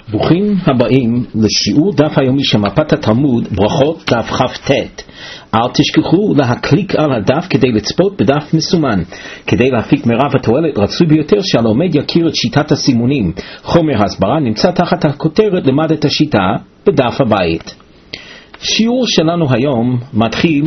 ברוכים הבאים לשיעור דף היומי של מפת התלמוד, ברכות דף כ"ט. אל תשכחו להקליק על הדף כדי לצפות בדף מסומן. כדי להפיק מרב התועלת רצוי ביותר שהלומד יכיר את שיטת הסימונים. חומר הסברה נמצא תחת הכותרת למד את השיטה בדף הבית. שיעור שלנו היום מתחיל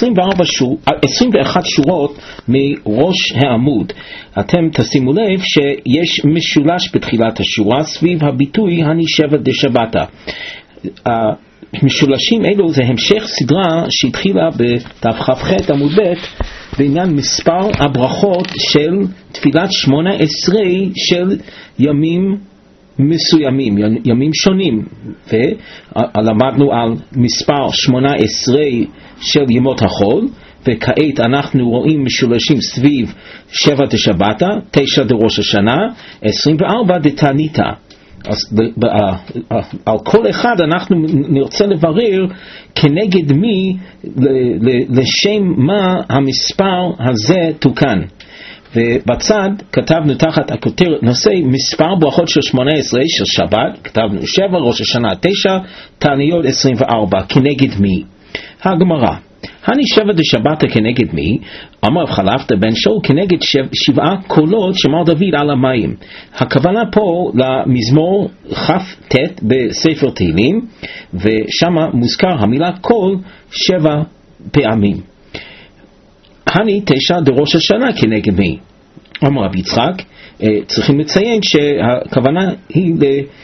21 שורות מראש העמוד. אתם תשימו לב שיש משולש בתחילת השורה סביב הביטוי הנישבת דשבתא. המשולשים אלו זה המשך סדרה שהתחילה בדף כ"ח עמוד ב' בעניין מספר הברכות של תפילת 18 של ימים מסוימים, ימים שונים, ולמדנו על מספר 18 של ימות החול, וכעת אנחנו רואים משולשים סביב 7 דשבתא, 9 דראש השנה, 24 דתעניתא. אז על כל אחד אנחנו נרצה לברר כנגד מי, לשם מה המספר הזה תוקן. ובצד כתבנו תחת הכותרת נושא מספר ברכות של 18 של שבת, כתבנו 7, ראש השנה 9, תעניות 24, כנגד מי? הגמרא, הנישבת דשבתא כנגד מי? אמר חלפתא בן שאול כנגד 7 קולות שמר דוד על המים. הכוונה פה למזמור כ"ט בספר תהילים, ושם מוזכר המילה קול 7 פעמים. הני 9 דראש השנה כנגד מי? אמר רבי יצחק, צריכים לציין שהכוונה היא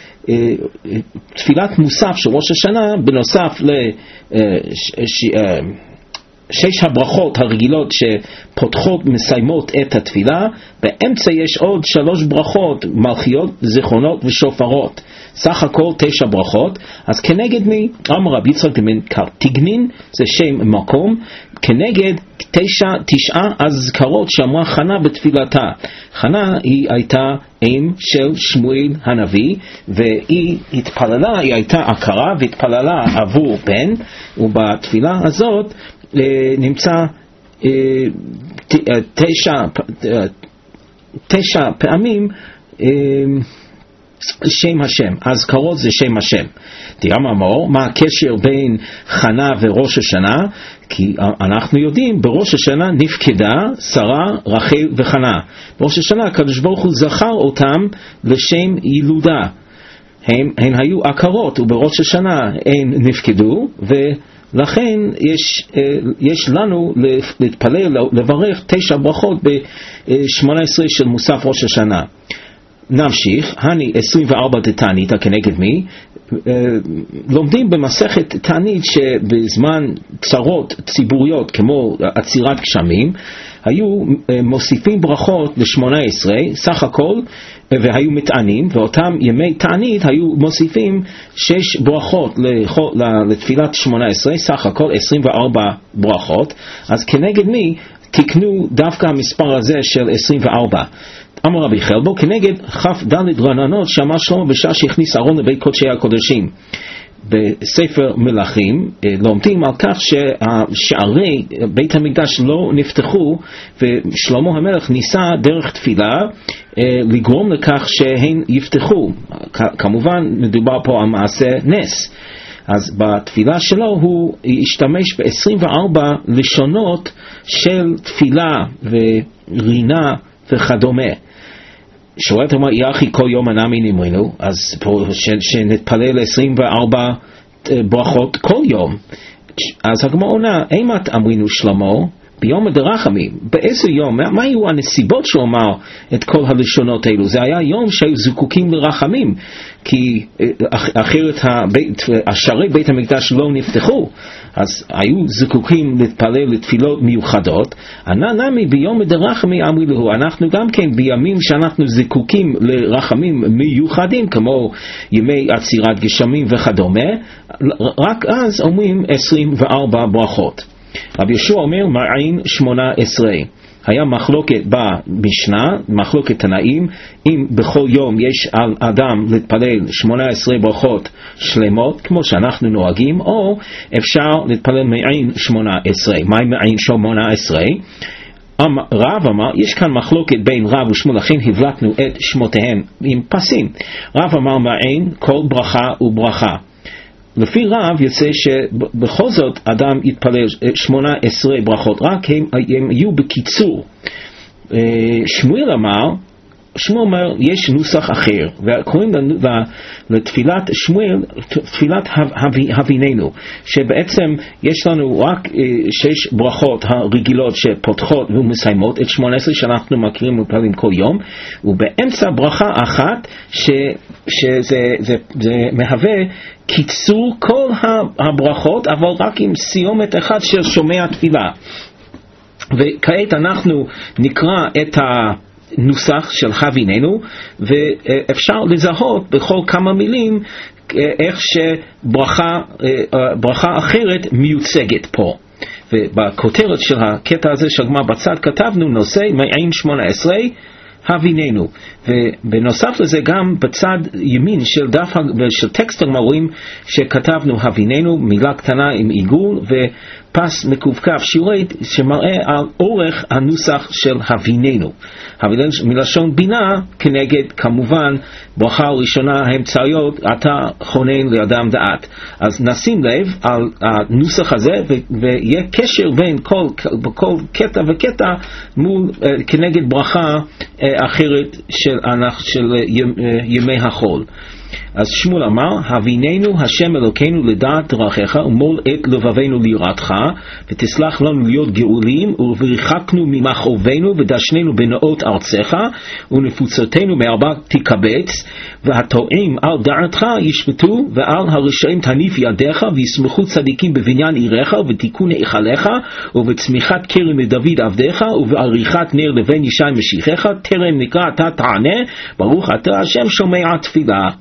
לתפילת מוסף של ראש השנה בנוסף לשש הברכות הרגילות שפותחות מסיימות את התפילה. באמצע יש עוד 3 ברכות מלכיות, זיכרונות ושופרות, סך הכל 9 ברכות. אז כנגד מי? אמר רבי יצחק דמן קרטיגנין, זה שם מקום, כנגד 9 אזכרות שאמרה חנה בתפילתה. חנה היא הייתה אם של שמואל הנביא, והיא התפללה, היא הייתה עקרה והתפללה עבור בן, ובתפילה הזאת נמצא 9 פעמים שם השם, אזכרות זה שם השם. תראה מאמור, מה הקשר בין חנה וראש השנה? כי אנחנו יודעים, בראש השנה נפקדה שרה, רחל וחנה. בראש השנה הקדוש ברוך הוא זכר אותם לשם ילודה. הן היו עקרות, ובראש השנה הן נפקדו, ולכן יש לנו להתפלל, לברך 9 ברכות ב-18 של מוסף ראש השנה. נמשיך, הני 24 דתעניתא כנגד מי? לומדים במסכת תענית שבזמן צרות ציבוריות כמו עצירת גשמים היו מוסיפים ברכות ל-18 סך הכל, והיו מתענים, ואותם ימי תענית היו מוסיפים 6 ברכות לתפילת 18, סך הכל 24 ברכות. אז כנגד מי תקנו דווקא המספר הזה של 24? אמר רבי חלבו כנגד כ"ד רעננות שאמר שלמה בשעה שהכניס אהרון לבית קודשי הקודשים. בספר מלכים לומדים על כך שהשערי בית המקדש לא נפתחו, ושלמה המלך ניסה דרך תפילה לגרום לכך שהן יפתחו. כמובן מדובר פה על מעשה נס. אז בתפילה שלו הוא השתמש ב-24 לשונות של תפילה ורינה וכדומה. שואלת אמר, יחי כל יום ענמי נמרינו, אז פה שנתפלל 24 ברכות כל יום. אז הגמרא עונה, אימת אמרינו שלמה ביום דרחמים? באיזה יום? מה היו הנסיבות שהוא אמר את כל הלשונות האלו? זה היה יום שהיו זקוקים לרחמים, כי אחרת השערי בית המקדש לא נפתחו, אז היו זקוקים להתפלל לתפילות מיוחדות. נמי ביום דרחמים אמרו, אנחנו גם כן בימים שאנחנו זקוקים לרחמים מיוחדים כמו ימי עצירת גשמים וכדומה, רק אז אומרים 24 ברכות. רבי יהושע אומר מעין 18. היה מחלוקת במשנה, מחלוקת תנאים, אם בכל יום יש על אדם להתפלל 18 ברכות שלמות כמו שאנחנו נוהגים, או אפשר להתפלל מעין 18. מה מעין 18? רב אמר, יש כאן מחלוקת בין רב ושמואל, לכן הבלטנו את שמותיהם עם פסים. רב אמר מעין כל ברכה וברכה. לפי רב יוצא שבכל זאת אדם יתפלל 18 ברכות, רק הם יהיו בקיצור. שמואל אומר יש נוסח אחר, וקוראים לתפילת שמואל תפילת הביננו, שבעצם יש לנו רק 6 ברכות הרגילות שפותחות ומסיימות את 18 שאנחנו מכירים ומפעלים כל יום, ובאמצע ברכה אחת שזה מהווה קיצור כל הברכות, אבל רק עם סיומת אחד של שומע תפילה. וכעת אנחנו נקרא את הנוסח של הביננו, ואפשר לזהות בכל כמה מילים איך שברכה אחרת מיוצגת פה. ובכותרת של הקטע הזה של הגמרא בצד כתבנו נושא מעין 18 הביננו, ובנוסף לזה גם בצד ימין של טקסט הגמרא רואים שכתבנו הביננו, מילה קטנה עם עיגול ופס מקווקף שירת שמראה על אורך הנוסח של הביננו. הביננו מלשון בינה כנגד כמובן ברכה הראשונה האמצעיות אתה חונן לאדם דעת. אז נשים לב על הנוסח הזה ויהיה קשר בין כל קטע וקטע מול כנגד ברכה אחרת של ימי החול. אז שמואל אמר, הביננו השם אלוקינו לדעת דרכיך ומול את לבבינו ליראתך, ותסלח לנו להיות גאולים, וריחקנו ממכאובנו ודשננו בנאות ארצך, ונפוצותינו מארבע תקבץ, והטועים על דעתך ישפטו, ועל הרשעים תניף ידיך, וישמחו צדיקים בבניין עירך ובתיקון היכליך, ובצמיחת כרם לדוד עבדיך, ובעריכת נר לבן ישי משיחך, טרם נקרא אתה תענה, ברוך אתה השם שומע תפילה.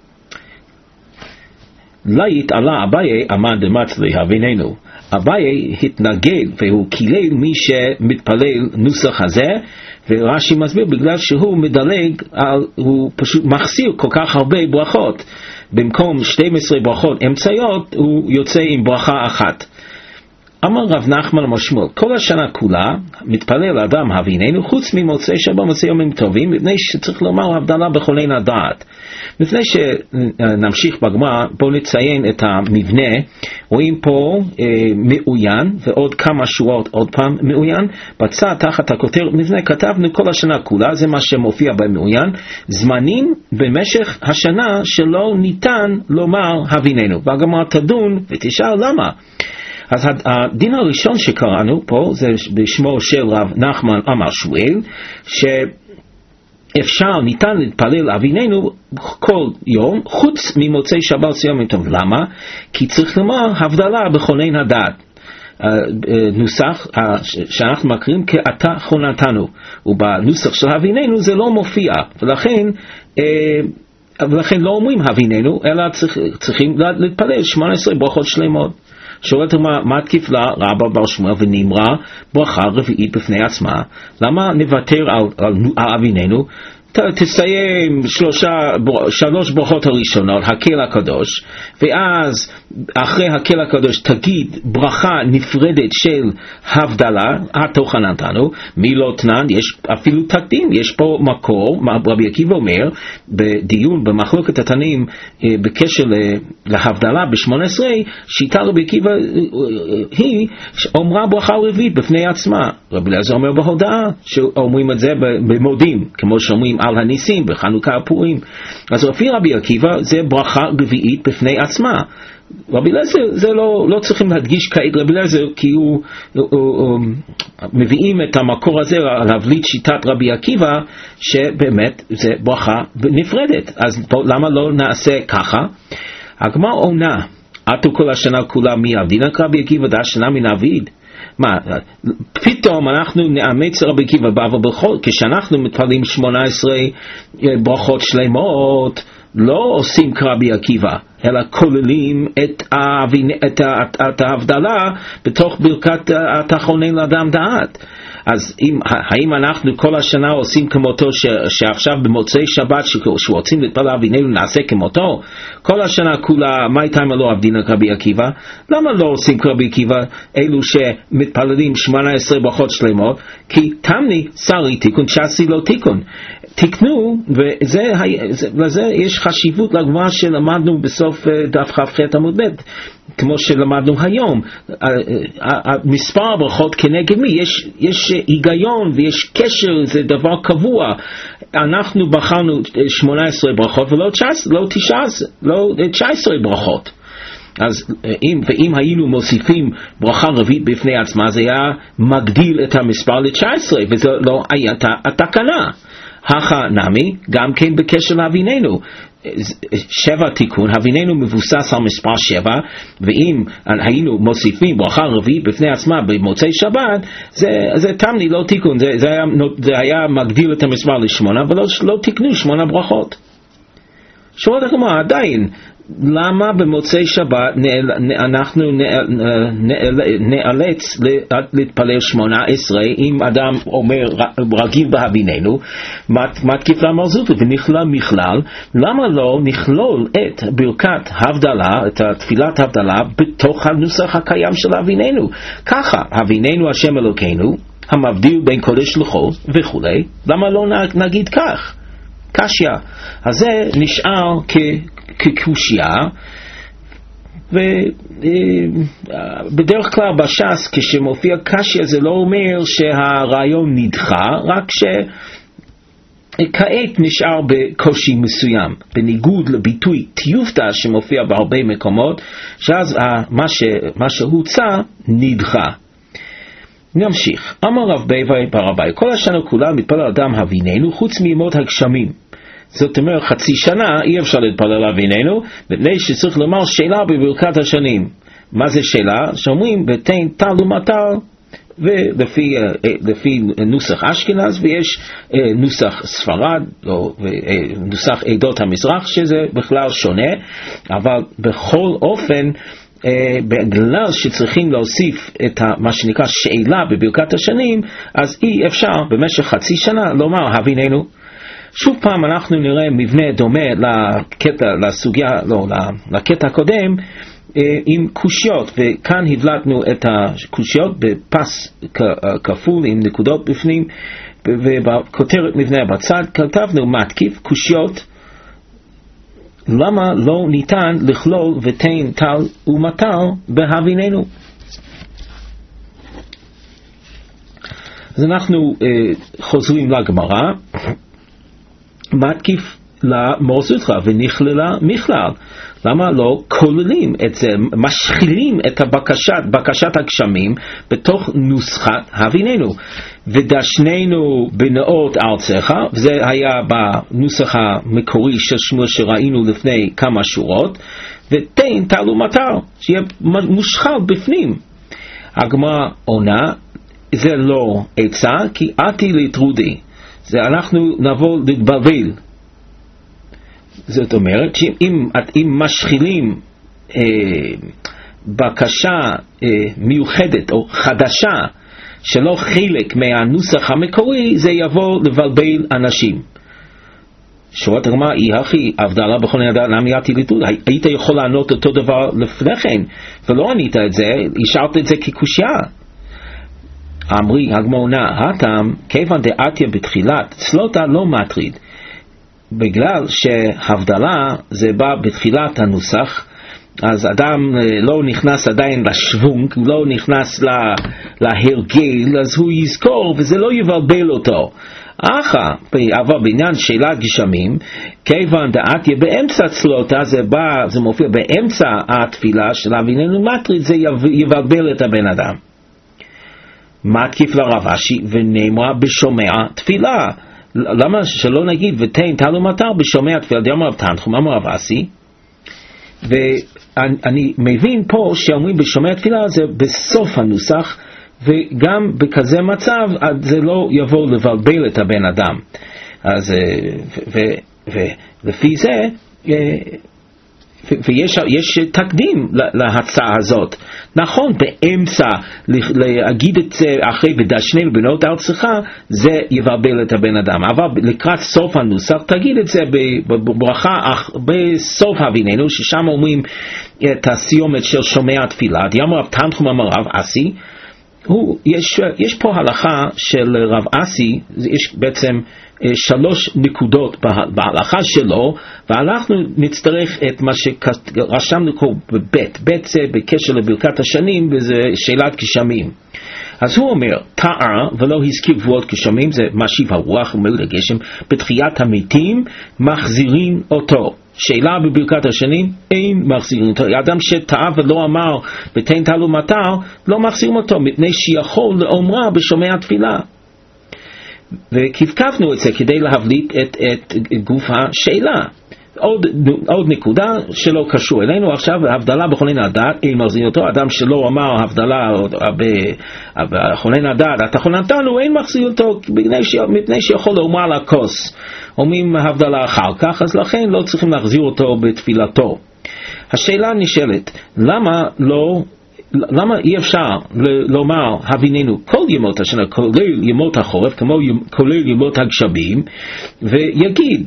לא יתעלה אביי עמד מצלי הביננו. אביי התנגד והוא קילל מי שמתפלל נוסח הזה, ורש"י מסביר בגלל שהוא מדלג, הוא פשוט מחסיר כל כך הרבה ברכות. במקום 12 ברכות אמצעיות הוא יוצא עם ברכה אחת. אמר רב נחמן אמר שמואל, כל השנה כולה מתפלל אדם הביננו חוץ ממוצאי שבת ומוצאי ימים טובים, מפני שצריך לומר הבדלה בכונן הדעת. לפני שנמשיך בגמרא, בואו נציין את המבנה. רואים פה מעוין, ועוד כמה שורות עוד פעם מעוין. בצד תחת הכותר מבנה כתבנו כל השנה כולה, זה מה שמופיע במעוין, זמנים במשך השנה שלא ניתן לומר הביננו. והגמרא תדון ותשאל למה. אז הדין הראשון שקראנו פה זה בשמו של רב נחמן אמר שמואל, שאפשר ניתן להתפלל אביננו כל יום חוץ ממוצאי שבת ויום טוב. למה? כי צריך לומר הבדלה בכונן הדעת. נוסח שאנחנו מקריאים כאתה חוננתנו, ובנוסח של אביננו זה לא מופיע, ולכן לא אומרים אביננו, אלא צריכים להתפלל 18 ברכות שלמות. שואלת מה תקיף לה רבא בר שמואל ונמרה ברכה רביעית בפני עצמה? למה נוותר על אביננו? תסיים 3 ברכות הראשונות, הקהל הקדוש, ואז אחרי הקהל הקדוש תגיד ברכה נפרדת של הבדלה, התוכנתנו, מילות תנן, יש אפילו תקדים, יש פה מקור, רבי עקיבא אומר, בדיון במחלוקת התנאים בקשר להבדלה ב-18, שיטה רבי עקיבא היא אומרה ברכה רביעית בפני עצמה. רבי אליעזר אומר בהודעה, שאומרים את זה במודים, כמו שאומרים על הניסים בחנוכה הפורים. אז לפי רבי עקיבא זה ברכה רביעית בפני עצמה. רבי אליעזר זה לא צריכים להדגיש כעת רבי אליעזר, כי הוא מביאים את המקור הזה להבליט שיטת רבי עקיבא שבאמת זה ברכה נפרדת. אז למה לא נעשה ככה? הגמרא עונה, עטו כל השנה כולה מעבדינן רבי עקיבא דשנה מן עביד. מה, פתאום אנחנו נאמץ רבי עקיבא, אבל כשאנחנו מתפללים 18 ברכות שלמות לא עושים כרבי עקיבא, אלא כוללים את ההבדלה בתוך ברכת התחונן לאדם דעת. אז האם אנחנו כל השנה עושים כמותו, שעכשיו במוצאי שבת שרוצים להתפלל אבינו נעשה כמותו? כל השנה כולה, מה איתם לא עבדין כרבי עקיבא? למה לא עושים כרבי עקיבא אלו שמתפללים 18 ברכות שלמות? כי תמני שרי תיקון שעשי לא תיקון. תקנו, ולזה יש חשיבות לגמרא שלמדנו בסוף דף כ"ח עמוד ב', כמו שלמדנו היום. מספר הברכות כנגד מי? יש היגיון ויש קשר, זה דבר קבוע. אנחנו בחרנו 18 ברכות ולא 19 ברכות. אז אם היינו מוסיפים ברכה רביעית בפני עצמה, זה היה מגדיל את המספר ל-19, וזה לא הייתה התקנה. הכה נמי, גם כן בקשר לאביננו. 7 תיקון, אביננו מבוסס על מספר 7, ואם היינו מוסיפים ברכה רביעית בפני עצמה במוצאי שבת, זה תמני לא תיקון, זה היה מגדיל את המספר ל8, ולא תיקנו 8 ברכות. שורת הגמרא עדיין, למה במוצאי שבת אנחנו נאלץ להתפלל 18 אם אדם אומר רגיל בהביננו, מתקיף לאמר זוטו ונכלל מכלל? למה לא נכלול את ברכת הבדלה, את תפילת הבדלה, בתוך הנוסח הקיים של הביננו? ככה, הביננו השם אלוקינו, המבדיל בין קודש לחול וכו', למה לא נגיד כך? קשיא. אז זה נשאר כקושיה, ובדרך כלל בש"ס כשמופיע קשיא זה לא אומר שהרעיון נדחה, רק שכעת נשאר בקושי מסוים, בניגוד לביטוי תיובתא שמופיע בהרבה מקומות, שאז מה שהוצא נדחה. נמשיך. אמר רב ביבי ברבי, כל השנה כולה מתפלל אדם הביננו חוץ מימות הגשמים. זאת אומרת, חצי שנה אי אפשר להתפלל אבינו, מפני שצריך לומר שאלה בברכת השנים. מה זה שאלה? שאומרים ותן טל ומטר, ולפי נוסח אשכנז, ויש נוסח ספרד, או נוסח עדות המזרח, שזה בכלל שונה, אבל בכל אופן, בגלל שצריכים להוסיף את מה שנקרא שאלה בברכת השנים, אז אי אפשר במשך חצי שנה לומר הביננו. שוב פעם אנחנו נראה מבנה דומה לקטע הקודם עם קושיות, וכאן הבלטנו את הקושיות בפס כפול עם נקודות בפנים, ובכותרת מבנה בצד כתבנו מתקיף קושיות. למה לא ניתן לכלול ותן טל ומטר בהביננו? אז אנחנו חוזרים לגמרא. מתקיף למורזותך ונכללה מכלל. למה לא כוללים את זה, משחילים את בקשת הגשמים בתוך נוסחת הביננו? ודשננו בנאות ארצך, וזה היה בנוסח המקורי של שמואל שראינו לפני כמה שורות, ותן טל ומטר, שיהיה מושחל בפנים. הגמרא עונה, זה לא עצה, כי עתי להתרודי. זה אנחנו נבוא להתבלבל. זאת אומרת שאם משחילים בקשה מיוחדת או חדשה שלא חלק מהנוסח המקורי, זה יבוא לבלבל אנשים. שורת הגמרא היא הכי הבדלה בכל נדע למה יתי ליטוד. היית יכול לענות אותו דבר לפני כן ולא ענית את זה, השארת את זה כקושיה. אמרי הגמרא הטעם כיוון דעתיה בתחילת צלותה לא מטריד, בגלל שהבדלה זה בא בתחילת הנוסח, אז אדם לא נכנס עדיין לשוונק, לא נכנס להרגל, אז הוא יזכור וזה לא יבלבל אותו. אבל בעניין שאלת גשמים, כיוון דעתיה באמצע צלותה, זה מופיע באמצע התפילה של אביננו מטריד, זה יבלבל את הבן אדם. מתקיף לרב אשי ונאמרה בשומע תפילה. למה שלא נגיד ותן טל ומטר בשומע תפילה? דאמר רב תנחום אמר רב אשי, ואני מבין פה שאומרים בשומע תפילה זה בסוף הנוסח, וגם בכזה מצב זה לא יבוא לבלבל את הבן אדם. אז ולפי זה ויש תקדים להצעה הזאת. נכון, באמצע להגיד את זה אחרי ודשננו בנות ארצך, זה יבלבל את הבן אדם. אבל לקראת סוף הנוסח, תגיד את זה בברכה בסוף הבינינו, ששם אומרים את הסיומת של שומע תפילה. דיאמר רב תנחום אמר רב אסי, יש פה הלכה של רב אסי, יש בעצם 3 נקודות בהלכה שלו, ואנחנו נצטרך את מה שרשמנו בבית. בית זה בקשר לברכת השנים, וזה שאלת גשמים. אז הוא אומר, טעה ולא הזכיר גבוהות גשמים, זה משיב הרוח ומועיל הגשם, בתחיית המתים מחזירים אותו. שאלה בברכת השנים, אין מחזירים אותו. האדם שטעה ולא אמר ותן תלו מטר, לא מחזירים אותו, מפני שיכול לאומרה בשומע תפילה. וכבקבנו את זה כדי להבליט את גוף השאלה. עוד נקודה שלא קשור אלינו עכשיו, הבדלה בחולין הדעת, אין מחזירים אותו. אדם שלא אמר הבדלה בחולין הדעת, אתה חולין נתנו, אין מחזירים אותו, מפני שיכול לאומרה על הכוס. אומרים הבדלה אחר כך, אז לכן לא צריכים להחזיר אותו בתפילתו. השאלה נשאלת, למה אי אפשר לומר הביננו כל ימות השנה, כולל ימות החורף, כמו כולל ימות הגשמים, ויגיד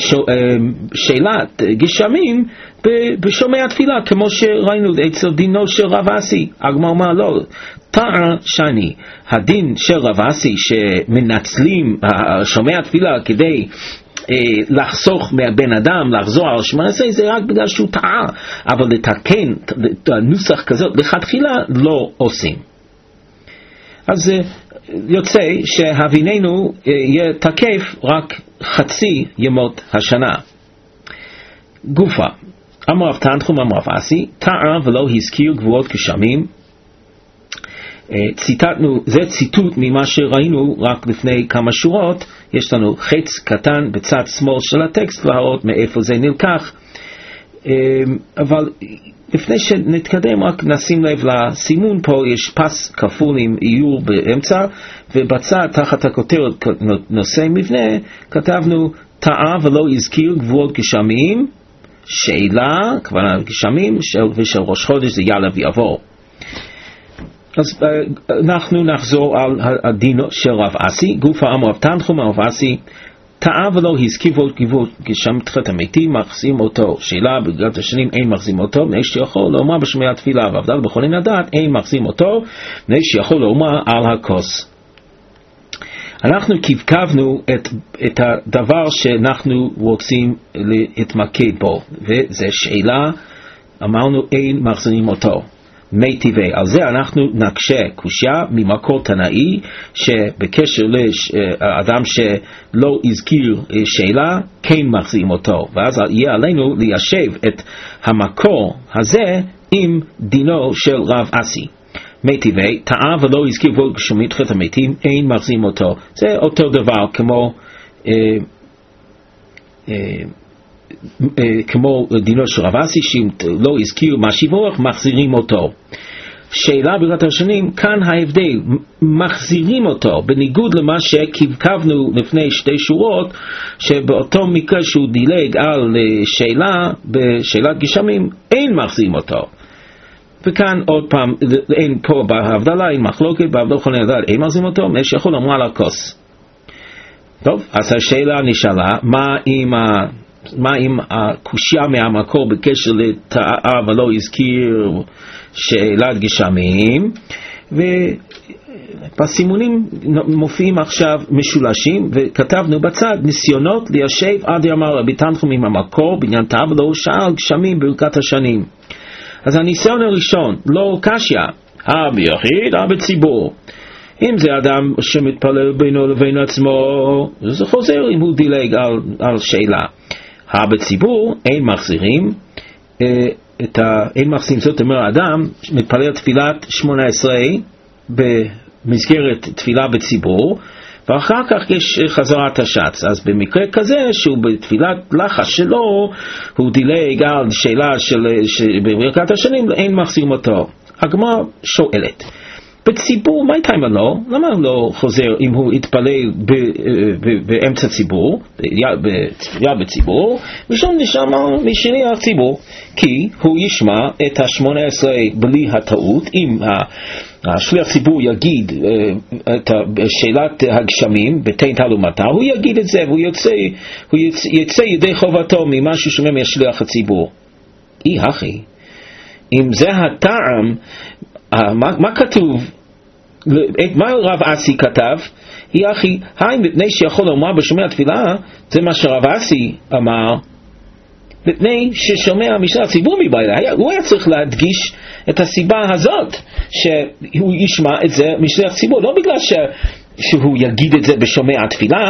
שאלת גשמים בשומע תפילה, כמו שראינו אצל דינו של רב אסי. הגמרא אומר לא, טען שני, הדין של רב אסי שמנצלים שומע תפילה כדי לחסוך מהבן אדם לחזור על 18, זה רק בגלל שהוא טעה, אבל לתקן נוסח כזאת לכתחילה לא עושים. אז יוצא שהביננו יהיה תקף רק חצי ימות השנה. גופה, אמר רב תנחום אמר רב אסי, טעה ולא הזכיר גבוהות גשמים. ציטטנו, זה ציטוט ממה שראינו רק לפני כמה שורות. יש לנו חץ קטן בצד שמאל של הטקסט להראות מאיפה זה נלקח, אבל לפני שנתקדם רק נשים לב לסימון. פה יש פס כפול עם איור באמצע, ובצד תחת הכותרת נושא מבנה כתבנו טעה ולא הזכיר גבוהות גשמים, שאלה כוונה גשמים ושל ראש חודש זה יעלה ויעבור. אז אנחנו נחזור על הדין של רב אסי. גופה אמר רב תנחום אמר רב אסי, טעה ולא הזכיר גבוהות גשם תחת המתים מחזירים אותו. שאלה בגלל השנים אין מחזירים אותו, מפני שיכול לאומר בשומע תפילה, והבדל בחולין הדעת אין מחזירים אותו, מפני שיכול לאומר על הכוס. אנחנו קבקבנו את הדבר שאנחנו רוצים להתמקד בו, וזה שאלה, אמרנו אין מחזירים אותו. מי טבעי. על זה אנחנו נקשה קושיה ממקור תנאי, שבקשר לאדם שלא הזכיר שאלה כן מחזירים אותו, ואז יהיה עלינו ליישב את המקור הזה עם דינו של רב אסי. מי טבעי, טעה ולא הזכיר גבוהות גשמים תחת המתים, אין מחזירים אותו. זה אותו דבר כמו דינו של רב אסי, שאם לא הזכיר משיב הרוח מחזירים אותו. שאלה ברכת השנים, כאן ההבדל, מחזירים אותו, בניגוד למה שקבקבנו לפני 2 שורות, שבאותו מקרה שהוא דילג על שאלה בשאלת גשמים, אין מחזירים אותו. וכאן עוד פעם, אין פה בהבדלה, אין מחלוקת, בהבדל חולין הדעת, אין מחזירים אותו, מי שיכול אמרה על הכוס. טוב, אז השאלה נשאלה, מה אם הקושיה מהמקור בקשר לטעה ולא הזכיר שאלת גשמים, ובסימונים מופיעים עכשיו משולשים, וכתבנו בצד ניסיונות ליישב עד יאמר רבי תנחום עם המקור בעניין טעה ולא שאל גשמים ברכת השנים. אז הניסיון הראשון, לא קשיה, ביחיד, בציבור. אם זה אדם שמתפלל בינו לבין עצמו, זה חוזר אם הוא דילג על שאלה. בציבור אין מחזירים, אין מחזירים, זאת אומרת אדם מתפלל תפילת 18 במסגרת תפילה בציבור, ואחר כך יש חזרת השץ. אז במקרה כזה שהוא בתפילת לחש שלו, הוא דילג על שאלה בברכת השנים, אין מחזירים אותו. הגמרא שואלת, בציבור, מה איתם לא? למה לא חוזר אם הוא יתפלל באמצע ציבור, בציבור, ושם נשמע משליח ציבור, כי הוא ישמע את ה-18 בלי הטעות. אם השליח ציבור יגיד את שאלת הגשמים בתן תעלומתה, הוא יגיד את זה, והוא יצא ידי חובתו ממה ששומע מהשליח הציבור. אחי, אם זה הטעם, מה כתוב? מה רב אסי כתב? אחי, מפני שיכול לומר בשומע התפילה, זה מה שרב אסי אמר, מפני ששומע משליח הציבור מבעלה. הוא היה צריך להדגיש את הסיבה הזאת שהוא ישמע את זה משליח ציבור, לא בגלל שהוא יגיד את זה בשומע התפילה,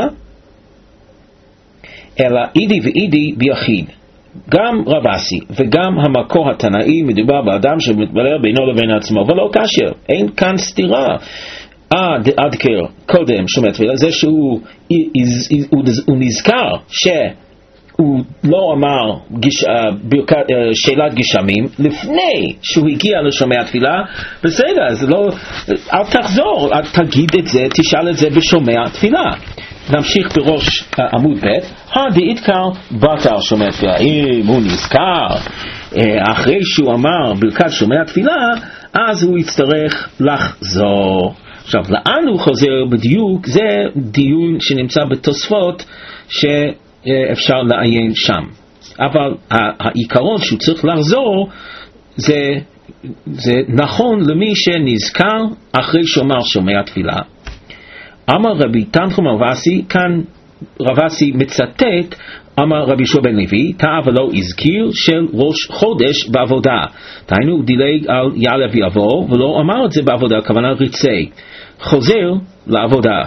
אלא אידי ואידי ביחיד. גם רב אסי וגם המקור התנאי מדובר באדם שמתבלר בינו לבין עצמו, ולא קשר, אין כאן סתירה. עד קודם שומע תפילה, זה שהוא נזכר שהוא לא אמר שאלת גשמים לפני שהוא הגיע לשומע תפילה, בסדר, אז לא, אל תחזור, אל תגיד את זה, תשאל את זה בשומע תפילה. נמשיך בראש עמוד ב'. דאיתקר בתר שומע תפילה, אם הוא נזכר אחרי שהוא אמר ברכת שומע תפילה, אז הוא יצטרך לחזור. עכשיו, לאן הוא חוזר בדיוק? זה דיון שנמצא בתוספות שאפשר לעיין שם, אבל העיקרון שהוא צריך לחזור זה נכון למי שנזכר אחרי שאמר שומע תפילה. אמר רבי תנחום רב אסי, כאן רב אסי מצטט, אמר רבי יהושע בן לוי, טעה ולא הזכיר של ראש חודש בעבודה. דהיינו, הוא דילג על יעלה ויבוא, ולא אמר את זה בעבודה, הכוונה ריצי. חוזר לעבודה.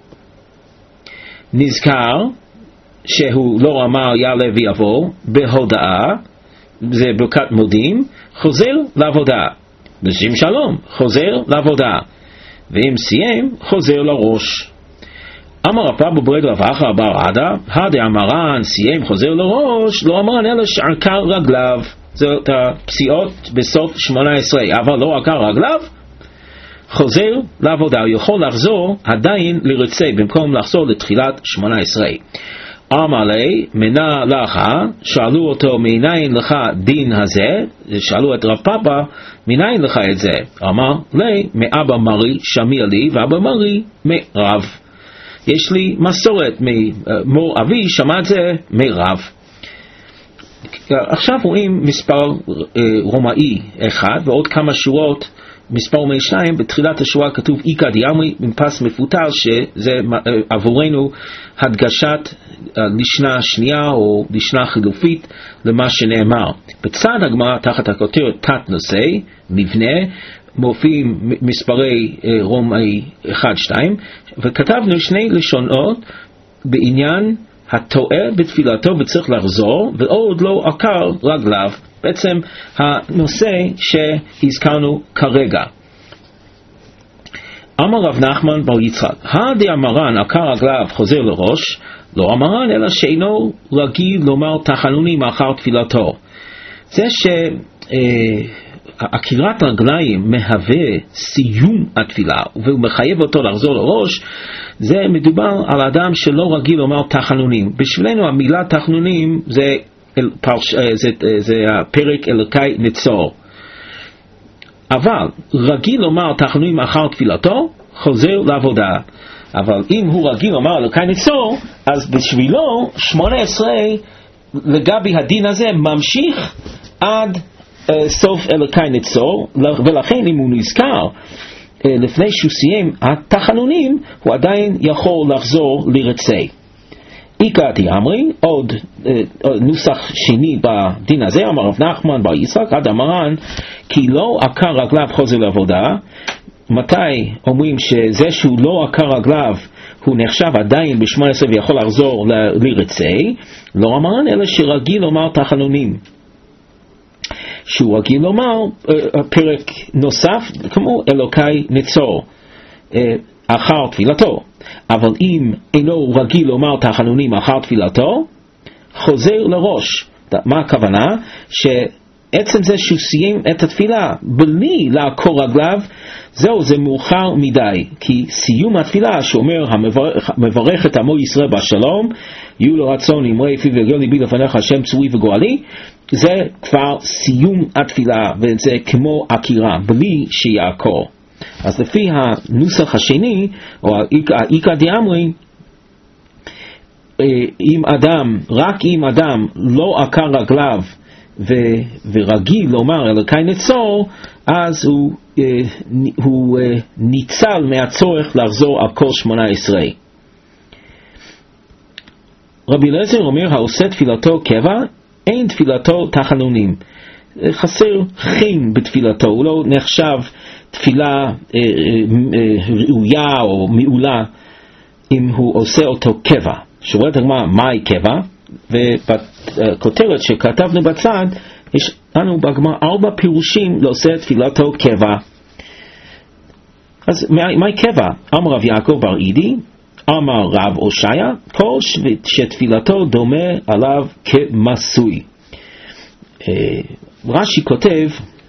נזכר שהוא לא אמר יעלה ויבוא בהודעה, זה ברכת מודים, חוזר לעבודה. בשם שלום, חוזר לעבודה. ואם סיים, חוזר לראש. אמר הפעם בברד רב אחא בר עדה, אמרן סיים חוזר לראש, לא אמרן אלא שעקר רגליו. זאת הפסיעות בסוף 18, אבל לא עקר רגליו, חוזר לעבודה. הוא יכול לחזור עדיין לרצי במקום לחזור לתחילת 18. אמר לי, מנה לך, שאלו אותו, מניין לך דין הזה? שאלו את רב פאפה, מניין לך את זה? אמר לי, מאבא מרי שמיע לי, ואבא מרי מרב. יש לי מסורת ממור אבי, שמע את זה מרב. עכשיו רואים מספר רומאי אחד ועוד כמה שורות, מספר רומאי 2, בתחילת השורה כתוב איקא דיאמרי עם פס מפותל, שזה עבורנו הדגשת לשנה שנייה או לשנה חילופית למה שנאמר. בצד הגמרא תחת הכותרת תת נושא מבנה מופיעים מספרי רומאי 1-2, וכתבנו שני לשונות בעניין הטועה בתפילתו וצריך לחזור ועוד לא עקר רגליו, בעצם הנושא שהזכרנו כרגע. אמר רב נחמן בר יצחק, אמרן עקר רגליו חוזר לראש, לא אמרן אלא שאינו רגיל לומר תחנונים אחר תפילתו. זה עקירת רגליים מהווה סיום התפילה והוא מחייב אותו לחזור לראש, זה מדובר על אדם שלא רגיל לומר תחנונים. בשבילנו המילה תחנונים זה הפרק אלוקי נצור, אבל רגיל לומר תחנונים אחר תפילתו חוזר לעבודה. אבל אם הוא רגיל לומר אלוקי נצור, אז בשבילו 18 לגבי הדין הזה ממשיך עד סוף אלוקי נצור, ולכן אם הוא נזכר לפני שהוא סיים התחנונים, הוא עדיין יכול לחזור לרצי. איקא דיאמרי, עוד נוסח שני בדין הזה, אמר רב נחמן בר יצחק, אמרן כי לא עקר רגליו חוזר לעבודה. מתי אומרים שזה שהוא לא עקר רגליו הוא נחשב עדיין ב-18 ויכול לחזור לרצי? לא אמרן אלא שרגיל לומר תחנונים, שהוא רגיל לומר פרק נוסף כמו אלוקי נצור אחר תפילתו. אבל אם אינו רגיל לומר תחנונים אחר תפילתו, חוזר לראש. מה הכוונה? עצם זה שהוא סיים את התפילה בלי לעקור רגליו, זה מאוחר מדי, כי סיום התפילה שאומר המברך את עמו ישראל בשלום, יהיו לו רצון אמרי פי ועליון ליבי לפניך השם צורי וגואלי, זה כבר סיום התפילה, וזה כמו עקירה בלי שיעקור. אז לפי הנוסח השני, או האיקא דאמרי, רק אם אדם לא עקר רגליו ורגיל לומר אלוקי נצור, אז הוא ניצל מהצורך לחזור על כל 18. רבי אליעזר אומר, העושה תפילתו קבע, אין תפילתו תחנונים. חסר חין בתפילתו, הוא לא נחשב תפילה ראויה או מעולה אם הוא עושה אותו קבע. שואל את הגמרא, מהי קבע? ובכותרת שכתבנו בצד, יש לנו בגמרא 4 פירושים לעושה תפילתו קבע. אז מהי קבע? אמר רב יעקב בר אידי, אמר רב הושעיה, כל שתפילתו דומה עליו כמסוי. רש"י כותב,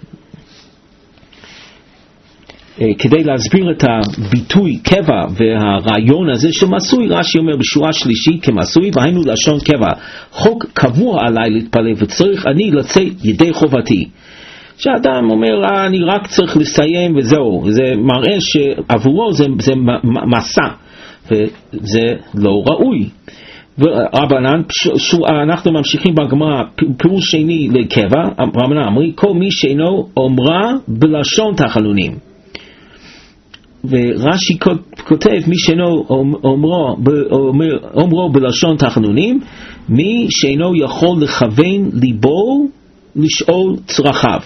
כדי להסביר את הביטוי קבע והרעיון הזה של מסוי, רש"י אומר בשורה שלישית כמסוי, והיינו לשון קבע, חוק קבוע עליי להתפלל וצריך אני לצאת ידי חובתי. שאדם אומר אני רק צריך לסיים וזהו, זה מראה שעבורו זה מסע וזה לא ראוי. ורבנן, אנחנו ממשיכים בגמרא, פירוש שני לקבע, רבנן אמרי, כל מי שאינו אומרה בלשון תחנונים. ורש"י כותב, מי שאינו אומרו בלשון תחנונים, מי שאינו יכול לכוון ליבו לשאול צרכיו.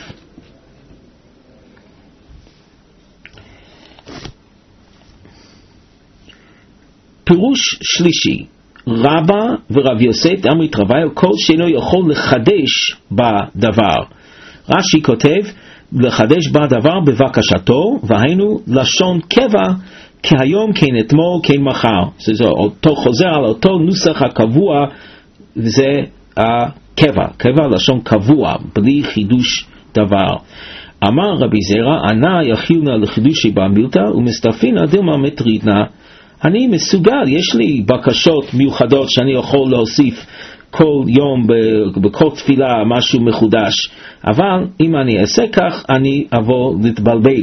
פירוש שלישי, רבא ורב יוסף אמרי תרוויו, כל שאינו יכול לחדש בדבר. רש"י כותב, לחדש בדבר בבקשתו, והיינו לשון קבע, כהיום כן אתמול כן מחר. זה אותו חוזר על אותו נוסח הקבוע, וזה הקבע, קבע לשון קבוע, בלי חידוש דבר. אמר רבי זרע, ענה יחילנה לחידושי במילתא, ומסתפינא דילמא מטרידנא. אני מסוגל, יש לי בקשות מיוחדות שאני יכול להוסיף כל יום בכל תפילה משהו מחודש, אבל אם אני אעשה כך אני אבוא להתבלבל.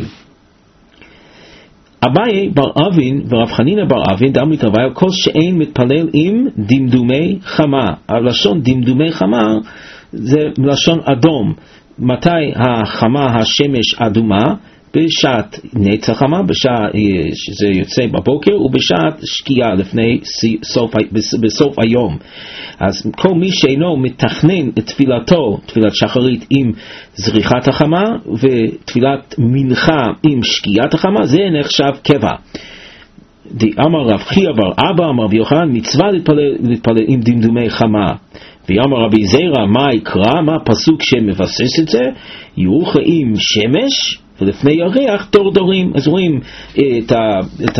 אביי בר אבין ורב חנינא בר אבין דאמרי תרוויו, כל שאין מתפלל עם דמדומי חמה. הלשון דמדומי חמה זה לשון אדום. מתי החמה, השמש אדומה? בשעת נצח חמה, בשעה שזה יוצא בבוקר, ובשעת שקיעה בסוף היום. אז כל מי שאינו מתכנן את תפילתו, תפילת שחרית עם זריחת החמה, ותפילת מנחה עם שקיעת החמה, זה נחשב קבע. אמר רב חייא בר אבא, אמר רבי יוחנן, מצווה להתפלל עם דמדומי חמה. ואמר רבי זרע, מה יקרא, מה הפסוק שמבסס את זה? ירוחם עם שמש, ולפני ירח דור דורים. אז רואים את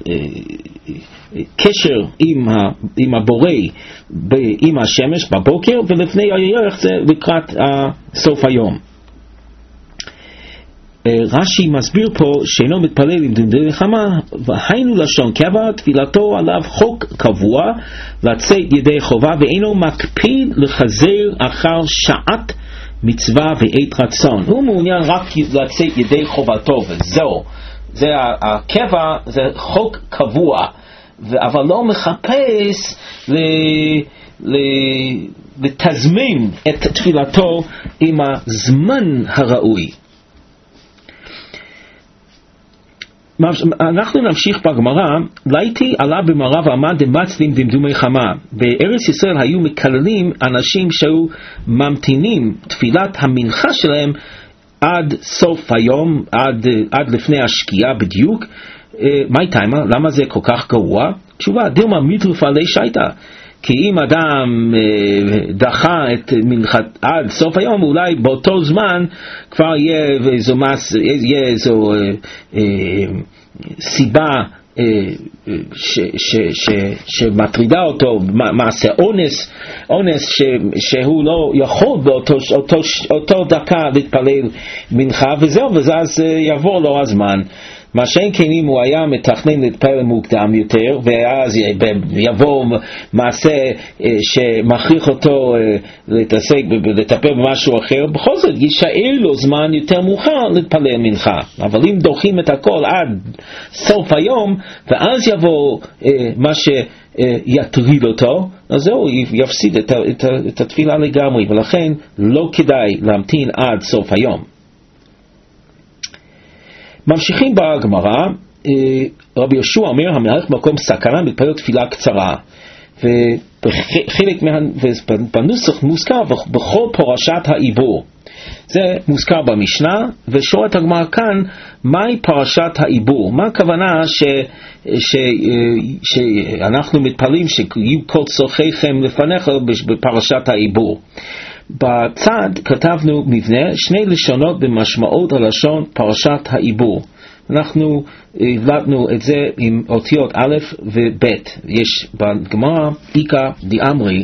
הקשר עם הבורא עם השמש בבוקר, ולפני הירח זה לקראת סוף היום. רש"י מסביר פה שאינו מתפלל עם דמדומי חמה, והיינו לשון קבע, תפילתו עליו חוק קבוע לצאת ידי חובה, ואינו מקפיד לחזר אחר שעת מצווה ועת רצון. הוא מעוניין רק לצאת ידי חובתו וזהו. זה הקבע, זה חוק קבוע, אבל לא מחפש לתזמן את תפילתו עם הזמן הראוי. אנחנו נמשיך בגמרא. ליתי עלה במערב ועמד דמצלים דמדומי חמה. בארץ ישראל היו מקללים אנשים שהיו ממתינים תפילת המנחה שלהם עד סוף היום, עד לפני השקיעה בדיוק. מה איתמה? למה זה כל כך גרוע? תשובה, דילמה מיטרוף עלי שייטה. כי אם אדם דחה את מנחת עד סוף היום, אולי באותו זמן כבר יהיה איזו סיבה שמטרידה אותו, מעשה אונס שהוא לא יכול באותו דקה להתפלל מנחה, וזהו, ואז יעבור לו הזמן. מה שאין כן אם הוא היה מתכנן להתפלל מוקדם יותר, ואז יבוא מעשה שמכריח אותו להתעסק ולטפל במשהו אחר, בכל זאת יישאר לו זמן יותר מאוחר להתפלל מנחה. אבל אם דוחים את הכל עד סוף היום, ואז יבוא מה שיטריד אותו, אז זהו, יפסיד את התפילה לגמרי, ולכן לא כדאי להמתין עד סוף היום. ממשיכים בגמרא, רבי יהושע אומר, המהלך במקום סכנה מתפלל תפילה קצרה, וחלק בנוסח מוזכר בכל פרשת העיבור. זה מוזכר במשנה, ושואלת הגמרא כאן, מהי פרשת העיבור? מה הכוונה שאנחנו מתפללים שיהיו כל צורכיכם לפניך בפרשת העיבור? בצד כתבנו מבנה, שני לשונות במשמעות הלשון פרשת העיבור. אנחנו הבלטנו את זה עם אותיות א' וב'. יש בגמרא איקא דאמרי,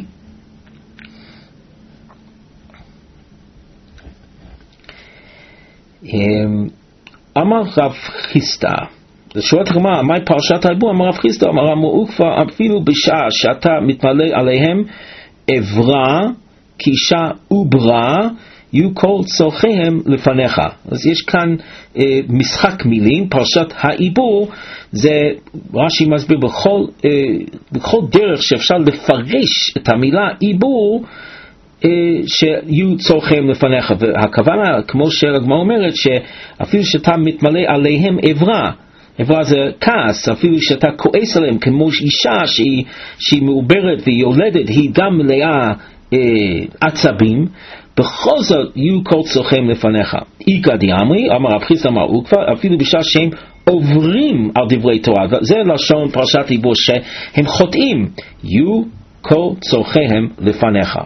אמר רב חיסדא, שואלת הגמרא, מהי פרשת העיבור? אמר רב חיסדא, אמר המעוקפא, אפילו בשעה שאתה מתמלא עליהם עברה קישה וברא, יהיו כל צורכיהם לפניך. אז יש כאן משחק מילים, פרשת העיבור, זה רש"י מסביר בכל דרך שאפשר לפרש את המילה עיבור, שיהיו צורכיהם לפניך. והכוונה, כמו שהגמרא אומרת, שאפילו שאתה מתמלא עליהם עברה, עברה זה כעס, אפילו שאתה כועס עליהם, כמו אישה שהיא מעוברת ויולדת, היא גם מלאה עצבים, בכל זאת יהיו כל צורכיהם לפניך. איכא דאמרי, אמר רב חיסדא אמר עוקפא, אפילו בשעה שהם עוברים על דברי תורה, זה לשון פרשת עיבור, שהם חוטאים, יהיו כל צורכיהם לפניך.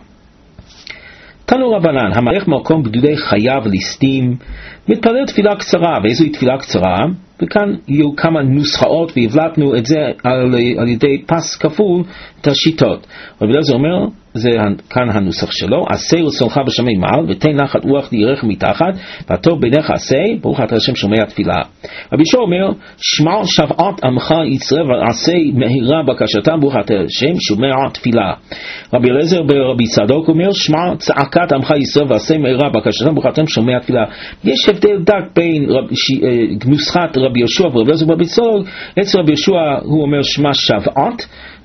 תנו רבנן, המהלך במקום גדודי חייו ליסטים, מתפלל תפילה קצרה. ואיזוהי תפילה קצרה? וכאן יהיו כמה נוסחאות, והבלטנו את זה על ידי פס כפול את השיטות. רבי אליעזר אומר, זה כאן הנוסח שלו, עשה רצונך בשמי מעל, ותן נחת רוח לירך מתחת, והטוב בעיניך עשה, ברוך אתה השם שומע תפילה. רבי יהושע אומר, שמע שוועת עמך ישראל, ועשה מהירה בקשתם, ברוך אתה השם שומע תפילה. רבי אליעזר ברבי צדוק אומר, שמע צעקת עמך ישראל, ועשה מהירה בקשתם, ברוך אתה השם שומע תפילה. יש הבדל דק בין נוסחת רבי יהושע ורבי אליעזר ברבי צדוק. אצל רבי יהושע הוא אומר שמע שוועת,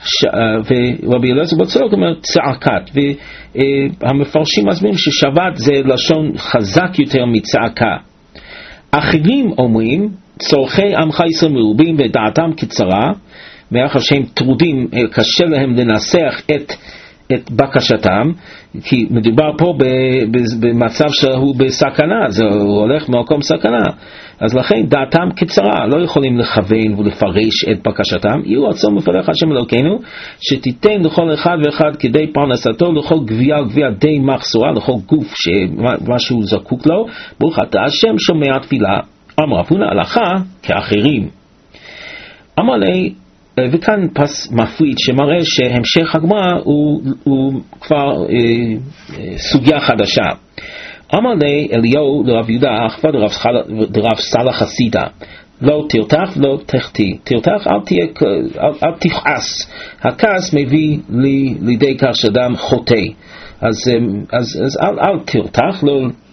ורבי אליעזר בצדוק אומר צעקת, והמפרשים מסבירים ששבת זה לשון חזק יותר מצעקה. אחרים אומרים צורכי עמך ישראל מרובים ודעתם קצרה, מאחר שהם טרודים, קשה להם לנסח את בקשתם, כי מדובר פה במצב שהוא בסכנה, זה הולך ממקום סכנה, אז לכן דעתם קצרה, לא יכולים לכוון ולפרש את בקשתם. יהיו רצון מפניך השם אלוקינו, שתיתן לכל אחד ואחד כדי פרנסתו, לכל גבייה וגבייה די מחסורה, לכל גוף שמשהו זקוק לו, ברוך אתה השם שומע תפילה. אמר רב הונא הלכה כאחרים. אמר לי, וכאן פס מפריד שמראה שהמשך הגמרא הוא כבר סוגיה חדשה. אמר לי אליהו לרב יהודה אחווה דרב סלח חסידה, לא תרתח ולא תחטיא. תרתח אל תכעס, הכעס מביא לידי כך שאדם חוטא, אז אל תרתח,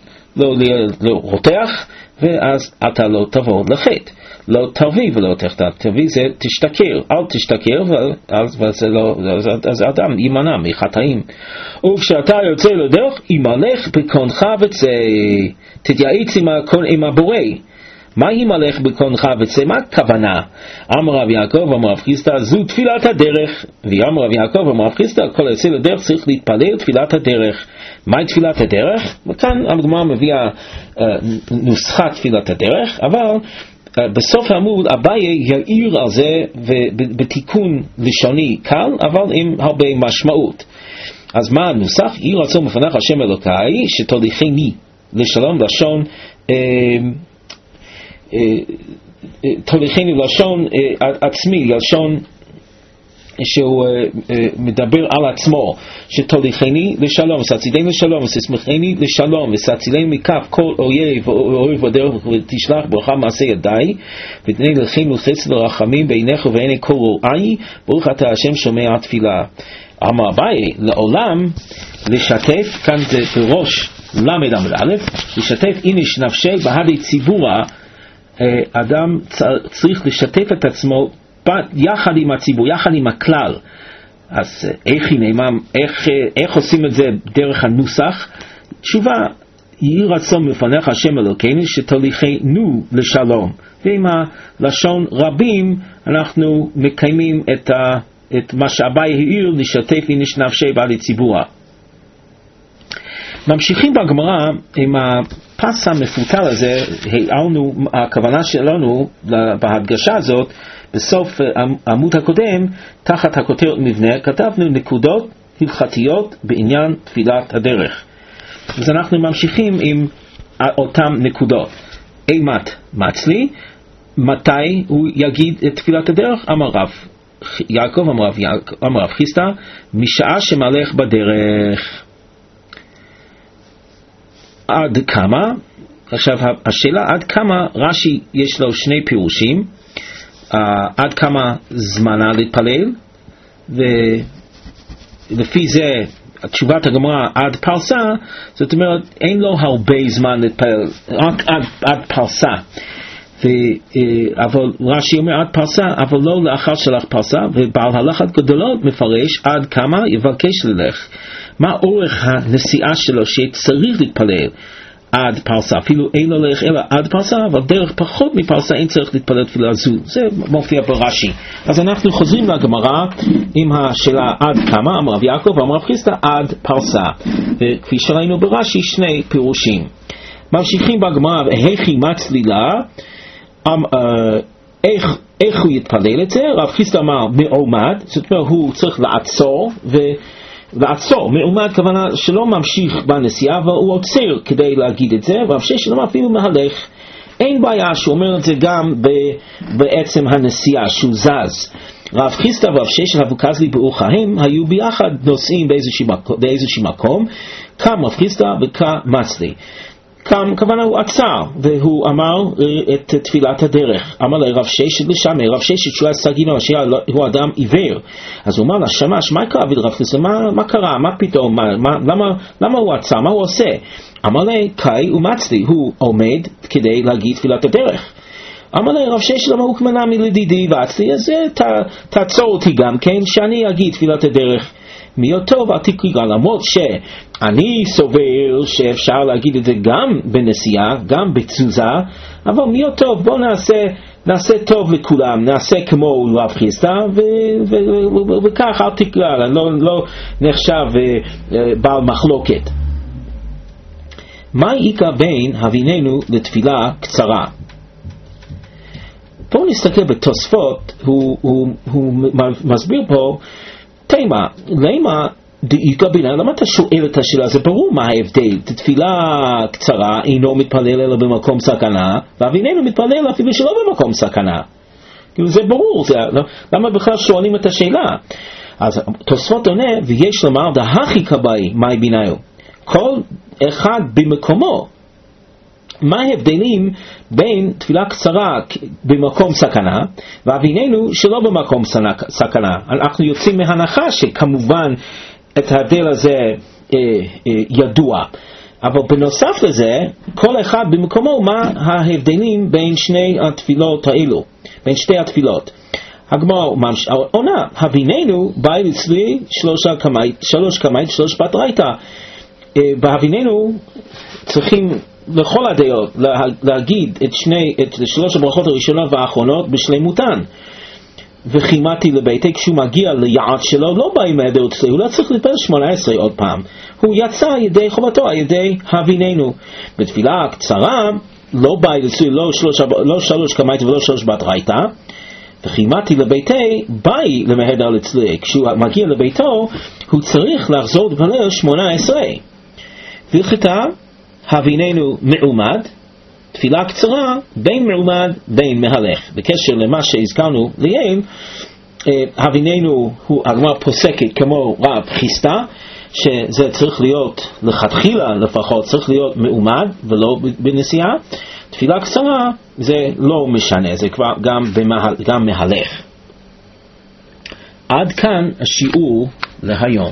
לא רותח, ואז אתה לא תבוא לחטא. לא תרבי ולא תחטא, תרבי זה תשתכר, אל תשתכר, אז אדם יימנע מחטאים. וכשאתה יוצא לדרך, ימלך בקונך וצא, תתייעץ עם הבורא. מה ימלך בקונך וצא? מה הכוונה? אמר רב יעקב, אמר רב חיסדא, זו תפילת הדרך. ואמר רב יעקב, אמר רב חיסדא, כל היוצא לדרך צריך להתפלל תפילת הדרך. מהי תפילת הדרך? וכאן הגמרא מביאה נוסחת תפילת הדרך, אבל בסוף העמוד אביי יעיר על זה בתיקון לשוני קל, אבל עם הרבה משמעות. אז מה הנוסח? יהי רצון בפניך השם אלוקיי שתוליכני לשלום, לשון תוליכני לשון עצמי, לשון שהוא מדבר על עצמו, שתוליכני לשלום, וסצילני לשלום, וסשמחני לשלום, וסצילני מכף כל אויב ואוהב בדרך, ותשלח ברכה מעשה ידיי, ותתני לכם חסד ורחמים בעיניך ובעיני כל רועי, ברוך אתה השם שומע תפילה. אמר אביי, לעולם לשתף, כאן זה בראש למד עמד א', לשתף איניש נפשי בהדי ציבורה, אדם צריך לשתף את עצמו יחד עם הציבור, יחד עם הכלל. אז איך עושים את זה דרך הנוסח? תשובה, יהי רצון מפניך השם אלוקינו שתוליכנו לשלום. ועם הלשון רבים אנחנו מקיימים את מה שאביי העיר, לשתף איניש נפשי בהדי ציבורה. ממשיכים בגמרא עם הפס המפותל הזה. הכוונה שלנו בהדגשה הזאת, בסוף העמוד הקודם, תחת הכותרת מבנה, כתבנו נקודות הלכתיות בעניין תפילת הדרך. אז אנחנו ממשיכים עם אותם נקודות. אימת מצלי, מתי הוא יגיד את תפילת הדרך? אמר רב יעקב, אמר רב חיסדא, משעה שמלך בדרך. עד כמה? עכשיו השאלה עד כמה, רש"י יש לו שני פירושים. עד כמה זמנה להתפלל, ולפי זה תשובת הגמרא עד פרסה, זאת אומרת אין לו הרבה זמן להתפלל, רק עד פרסה. אבל רש"י אומר עד פרסה, אבל לא לאחר שלח פרסה, ובעל הלכות גדולות מפרש עד כמה יבקש ללך. מה אורך הנסיעה שלו שצריך להתפלל? עד פרסה, אפילו אין לו ללך אלא עד פרסה, אבל דרך פחות מפרסה אין צריך להתפלל תפילה זו. זה מופיע ברש"י. אז אנחנו חוזרים לגמרא עם השאלה עד כמה, אמר רב יעקב ואמר רב חיסדא עד פרסה, וכפי שראינו ברש"י שני פירושים. ממשיכים בגמרא, היכי מצלילה, איך הוא יתפלל את זה? רב חיסדא אמר מעומד, זאת אומרת הוא צריך לעצור, ועצור, מעומד כוונה שלא ממשיך בנסיעה, אבל הוא עוצר כדי להגיד את זה, ורב ששת אמר אפילו מהלך. אין בעיה שהוא אומר את זה גם בעצם הנסיעה שהוא זז. רב חיסדא ורב ששת אבוקזלי באורחהם היו ביחד נוסעים באיזשהו מקום, קם רב חיסדא וקם מצלי. קם, כוונה הוא עצר, והוא אמר את תפילת הדרך. אמר לרב ששת לשם, רב ששת שהוא היה סגינו, הוא אדם עיוור. אז הוא אמר לה, שמש, מה קרה לרב חיסדא? מה קרה? מה פתאום? למה הוא עצר? מה הוא עושה? אמר לה, קאי ומצלי, הוא עומד כדי להגיד תפילת הדרך. אמר לה, רב ששת למה הוא כמנה מלדידי ועצלי, אז תעצור אותי גם כן, שאני אגיד תפילת הדרך. מאותו ועתיקה, למרות שאני סובר שאפשר להגיד את זה גם בנסיעה, גם בתזוזה, אבל מאותו בוא נעשה טוב לכולם, נעשה כמו רב חיסדא, וכך אל תקרא, לא נחשב בעל מחלוקת. מה העיקר בין הביננו לתפילה קצרה? בואו נסתכל בתוספות, הוא מסביר פה תימה, למה דאיקה בינה, למה אתה שואל את השאלה? זה ברור מה ההבדל. תפילה קצרה אינו מתפלל אלא במקום סכנה, ואביננו מתפלל אפילו שלא במקום סכנה. זה ברור, למה בכלל שואלים את השאלה? אז תוספות עונה, ויש לומר דהכי כבאי מאי ביניו, כל אחד במקומו. מה ההבדלים בין תפילה קצרה במקום סכנה ואביננו שלא במקום סכנה? אנחנו יוצאים מהנחה שכמובן את ההבדל הזה ידוע, אבל בנוסף לזה כל אחד במקומו מה ההבדלים בין שני התפילות האלו, בין שתי התפילות. הגמרא עונה, הביננו באי אצלי שלוש קמית שלוש בתרייתא. בהביננו צריכים לכל הדעות להגיד את שלוש הברכות הראשונות והאחרונות בשלמותן. וכימתי לביתי, כשהוא מגיע ליעד שלו לא בא עם הדעות שלי, הוא לא צריך להתפלל 18 עוד פעם, הוא יצא על ידי חובתו, על ידי הביננו. בתפילה קצרה לא בא אצלי לא שלוש קמית ולא שלוש בתרייתא, וכימתי לביתי באי למהדר אצלי, כשהוא מגיע לביתו הוא צריך לחזור להתפלל 18. והלכתה הביננו מעומד, תפילה קצרה בין מלומד בין מהלך. בקשר למה שהזכרנו לעיל, הביננו הגמרא פוסקת כמו רב חיסטה, שזה צריך להיות לכתחילה לפחות, צריך להיות מעומד ולא בנסיעה. תפילה קצרה זה לא משנה, זה כבר גם מהלך. עד כאן השיעור להיום.